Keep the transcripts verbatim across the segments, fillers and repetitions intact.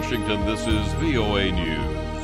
Washington, this is V O A News.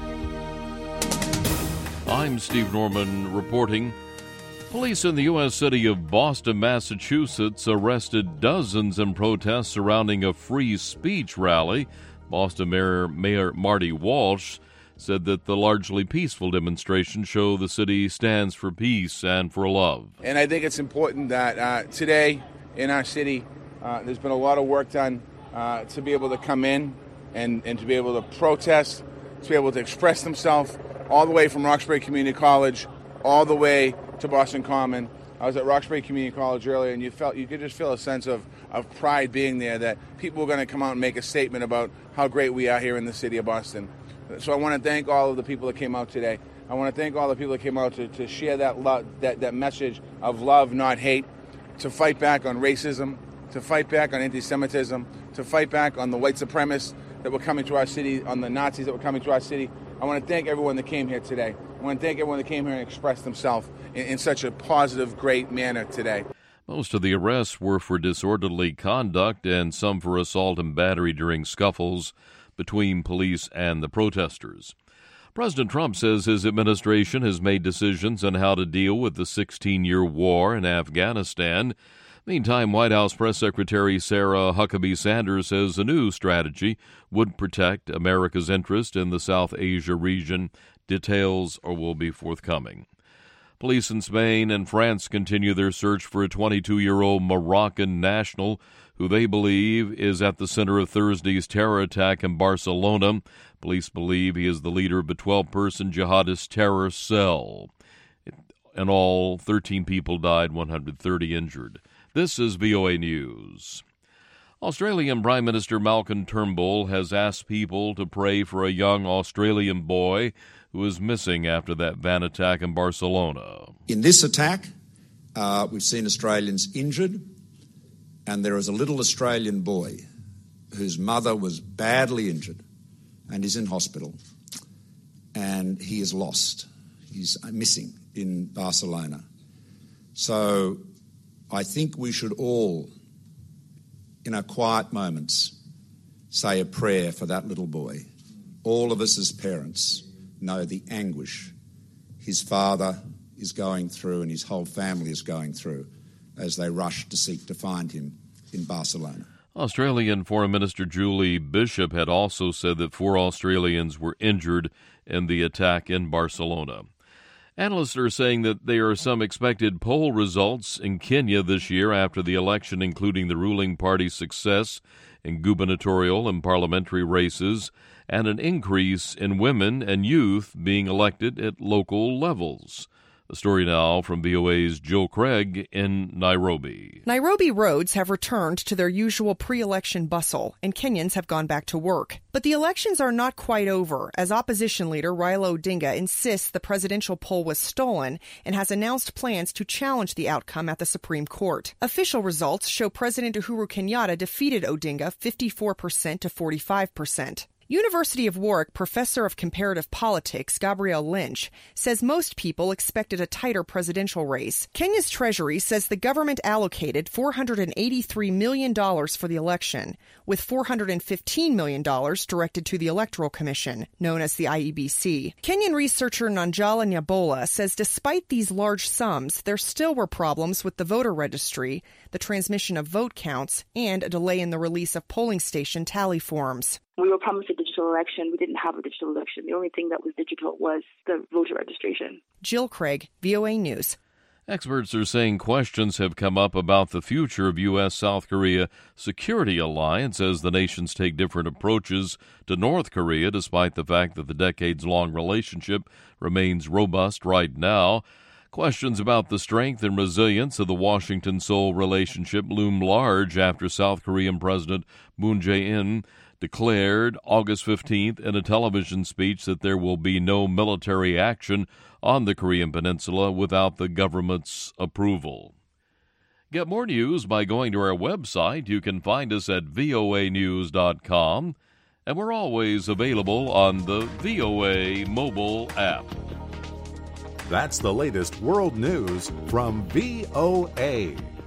I'm Steve Norman reporting. Police in the U S city of Boston, Massachusetts arrested dozens in protests surrounding a free speech rally. Boston Mayor, Mayor Marty Walsh said that the largely peaceful demonstration show the city stands for peace and for love. And I think it's important that uh, today in our city, uh, there's been a lot of work done uh, to be able to come in and, and to be able to protest, to be able to express themselves, all the way from Roxbury Community College, all the way to Boston Common. I was at Roxbury Community College earlier, and you felt you could just feel a sense of, of pride being there, that people were going to come out and make a statement about how great we are here in the city of Boston. So I want to thank all of the people that came out today. I want to thank all the people that came out to, to share that, love, that that message of love, not hate, to fight back on racism, to fight back on anti-Semitism, to fight back on the white supremacists that were coming to our city, on the Nazis that were coming to our city. I want to thank everyone that came here today. I want to thank everyone that came here and expressed themselves in, in such a positive, great manner today. Most of the arrests were for disorderly conduct and some for assault and battery during scuffles between police and the protesters. President Trump says his administration has made decisions on how to deal with the sixteen-year war in Afghanistan. Meantime, White House Press Secretary Sarah Huckabee Sanders says a new strategy would protect America's interest in the South Asia region. Details will be forthcoming. Police in Spain and France continue their search for a twenty-two-year-old Moroccan national who they believe is at the center of Thursday's terror attack in Barcelona. Police believe he is the leader of a twelve-person jihadist terror cell. In all, thirteen people died, one hundred thirty injured. This is V O A News. Australian Prime Minister Malcolm Turnbull has asked people to pray for a young Australian boy who is missing after that van attack in Barcelona. In this attack, uh, we've seen Australians injured, and there is a little Australian boy whose mother was badly injured and is in hospital, and he is lost. He's missing in Barcelona. So I think we should all, in our quiet moments, say a prayer for that little boy. All of us as parents know the anguish his father is going through and his whole family is going through as they rush to seek to find him in Barcelona. Australian Foreign Minister Julie Bishop had also said that four Australians were injured in the attack in Barcelona. Analysts are saying that there are some expected poll results in Kenya this year after the election, including the ruling party's success in gubernatorial and parliamentary races, and an increase in women and youth being elected at local levels. The story now from V O A's Jill Craig in Nairobi. Nairobi roads have returned to their usual pre-election bustle, and Kenyans have gone back to work. But the elections are not quite over, as opposition leader Raila Odinga insists the presidential poll was stolen and has announced plans to challenge the outcome at the Supreme Court. Official results show President Uhuru Kenyatta defeated Odinga fifty-four percent to forty-five percent. University of Warwick professor of comparative politics Gabrielle Lynch says most people expected a tighter presidential race. Kenya's Treasury says the government allocated four hundred eighty-three million dollars for the election, with four hundred fifteen million dollars directed to the Electoral Commission, known as the I E B C. Kenyan researcher Nanjala Nyabola says despite these large sums, there still were problems with the voter registry, the transmission of vote counts, and a delay in the release of polling station tally forms. We were promised a digital election. We didn't have a digital election. The only thing that was digital was the voter registration. Jill Craig, V O A News. Experts are saying questions have come up about the future of U S South Korea security alliance as the nations take different approaches to North Korea, despite the fact that the decades-long relationship remains robust right now. Questions about the strength and resilience of the Washington-Seoul relationship loom large after South Korean President Moon Jae-in declared August fifteenth in a television speech that there will be no military action on the Korean Peninsula without the government's approval. Get more news by going to our website. You can find us at V O A news dot com, and we're always available on the V O A mobile app. That's the latest world news from V O A.